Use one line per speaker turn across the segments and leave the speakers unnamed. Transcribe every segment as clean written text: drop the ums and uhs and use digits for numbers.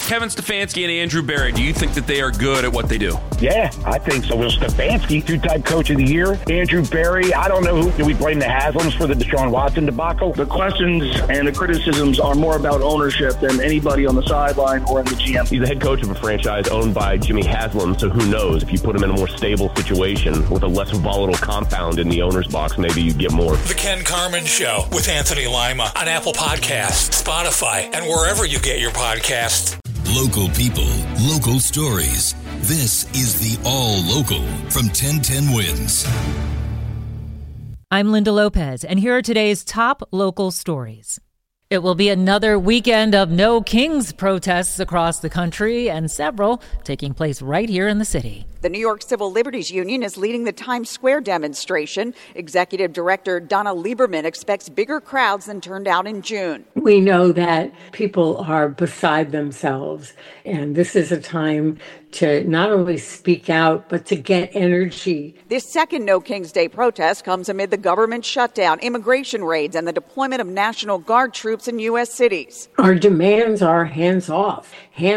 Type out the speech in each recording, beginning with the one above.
Kevin Stefanski and Andrew Berry, do you think that they are good at what they do?
Yeah, I think so. Will Stefanski, two-time coach of the year. Andrew Berry, I don't know who. Do we blame the Haslams for the Deshaun Watson debacle?
The questions and the criticisms are more about ownership than anybody on the sideline or in the GM.
He's the head coach of a franchise owned by Jimmy Haslam, so who knows? If you put him in a more stable situation with a less volatile compound in the owner's box, maybe you get more.
The Ken Carman Show with Anthony Lima on Apple Podcasts, Spotify, and wherever you get your podcasts.
Local people, local stories. This is the All Local from 1010 Wins.
I'm Linda Lopez, and here are today's top local stories. It will be another weekend of No Kings protests across the country, and several taking place right here in the city.
The New York Civil Liberties Union is leading the Times Square demonstration. Executive Director Donna Lieberman expects bigger crowds than turned out in June.
We know that people are beside themselves, and this is a time to not only speak out, but to get energy.
This second No Kings Day protest comes amid the government shutdown, immigration raids, and the deployment of National Guard troops in U.S. cities.
Our demands are hands off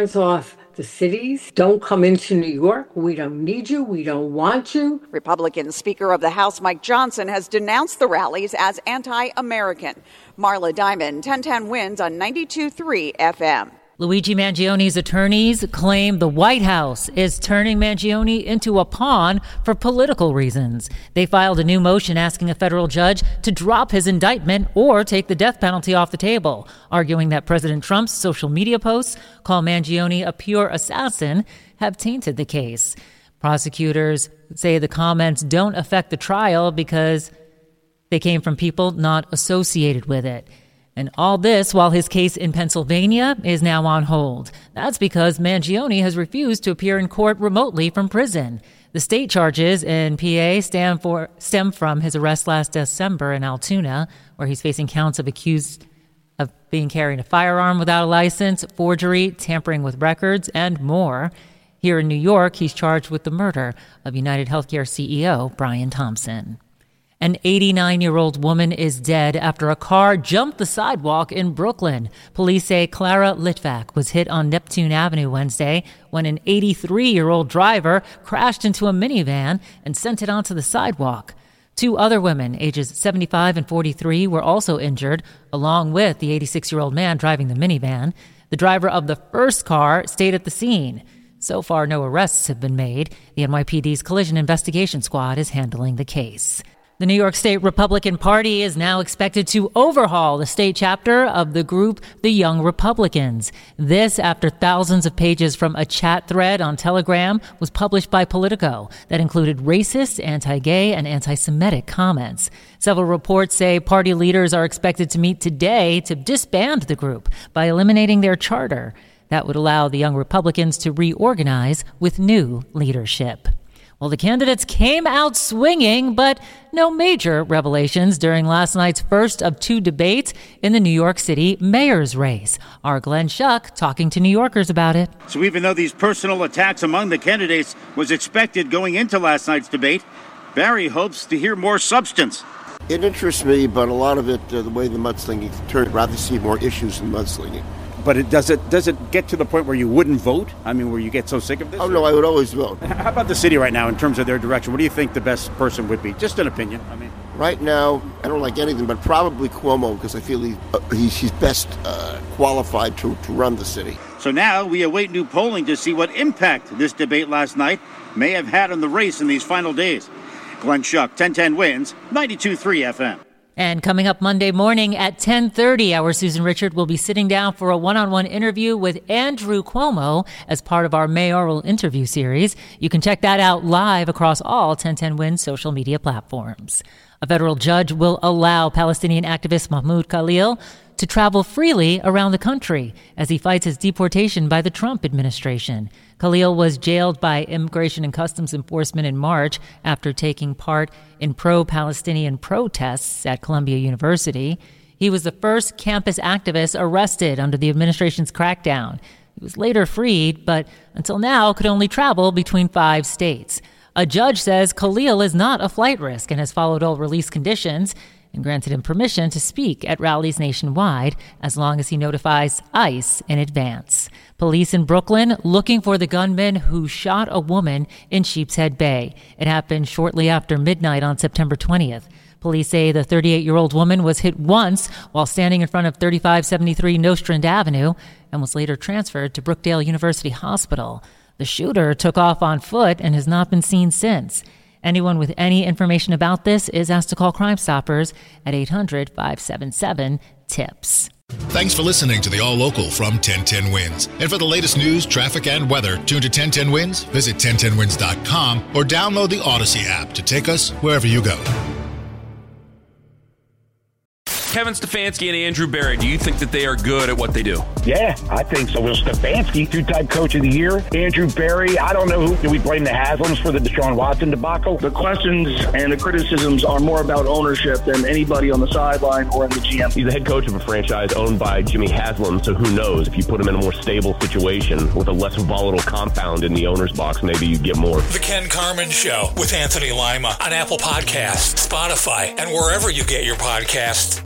the cities. Don't come into New York. We don't need you. We don't want you.
Republican Speaker of the House Mike Johnson has denounced the rallies as anti-American. Marla Diamond, 1010 Wins on 92.3 FM.
Luigi Mangione's attorneys claim the White House is turning Mangione into a pawn for political reasons. They filed a new motion asking a federal judge to drop his indictment or take the death penalty off the table, arguing that President Trump's social media posts call Mangione a pure assassin have tainted the case. Prosecutors say the comments don't affect the trial because they came from people not associated with it. And all this while his case in Pennsylvania is now on hold. That's because Mangione has refused to appear in court remotely from prison. The state charges in PA stem from his arrest last December in Altoona, where he's facing counts of accused of being carrying a firearm without a license, forgery, tampering with records, and more. Here in New York, he's charged with the murder of United Healthcare CEO Brian Thompson. An 89-year-old woman is dead after a car jumped the sidewalk in Brooklyn. Police say Clara Litvak was hit on Neptune Avenue Wednesday when an 83-year-old driver crashed into a minivan and sent it onto the sidewalk. Two other women, ages 75 and 43, were also injured, along with the 86-year-old man driving the minivan. The driver of the first car stayed at the scene. So far, no arrests have been made. The NYPD's Collision Investigation Squad is handling the case. The New York State Republican Party is now expected to overhaul the state chapter of the group The Young Republicans. This after thousands of pages from a chat thread on Telegram was published by Politico that included racist, anti-gay, and anti-Semitic comments. Several reports say party leaders are expected to meet today to disband the group by eliminating their charter. That would allow the Young Republicans to reorganize with new leadership. Well, the candidates came out swinging, but no major revelations during last night's first of two debates in the New York City mayor's race. Our Glenn Schuck talking to New Yorkers about it.
So even though these personal attacks among the candidates was expected going into last night's debate, Barry hopes to hear more substance.
It interests me, but a lot of it, the way the mudslinging turned, I'd rather see more issues in mudslinging.
But does it get to the point where you wouldn't vote? I mean, where you get so sick of this?
Oh, no, I would always vote.
How about the city right now in terms of their direction? What do you think the best person would be? Just an opinion. I mean,
right now, I don't like anything, but probably Cuomo, because I feel he's best qualified to run the city.
So now we await new polling to see what impact this debate last night may have had on the race in these final days. Glenn Schuck, 1010 Wins, 92.3 FM.
And coming up Monday morning at 10:30, our Susan Richard will be sitting down for a one-on-one interview with Andrew Cuomo as part of our mayoral interview series. You can check that out live across all 1010 Wins social media platforms. A federal judge will allow Palestinian activist Mahmoud Khalil to travel freely around the country as he fights his deportation by the Trump administration. Khalil was jailed by Immigration and Customs Enforcement in March after taking part in pro-Palestinian protests at Columbia University. He was the first campus activist arrested under the administration's crackdown. He was later freed, but until now could only travel between 5 states. A judge says Khalil is not a flight risk and has followed all release conditions. and granted him permission to speak at rallies nationwide as long as he notifies ICE in advance. Police in Brooklyn looking for the gunman who shot a woman in Sheepshead Bay. It happened shortly after midnight on September 20th. Police say the 38-year-old woman was hit once while standing in front of 3573 Nostrand Avenue and was later transferred to Brookdale University Hospital. The shooter took off on foot and has not been seen since. Anyone with any information about this is asked to call Crime Stoppers at 800-577-TIPS.
Thanks for listening to the All Local from 1010 Wins. And for the latest news, traffic, and weather, tune to 1010 Wins, visit 1010wins.com, or download the Odyssey app to take us wherever you go.
Kevin Stefanski and Andrew Berry, do you think that they are good at what they do?
Yeah, I think so. Will Stefanski, two-time coach of the year. Andrew Berry, I don't know do we blame the Haslams for the Deshaun Watson debacle?
The questions and the criticisms are more about ownership than anybody on the sideline or in the GM.
He's the head coach of a franchise owned by Jimmy Haslam, so who knows? If you put him in a more stable situation with a less volatile compound in the owner's box, maybe you get more.
The Ken Carman Show with Anthony Lima on Apple Podcasts, Spotify, and wherever you get your podcasts.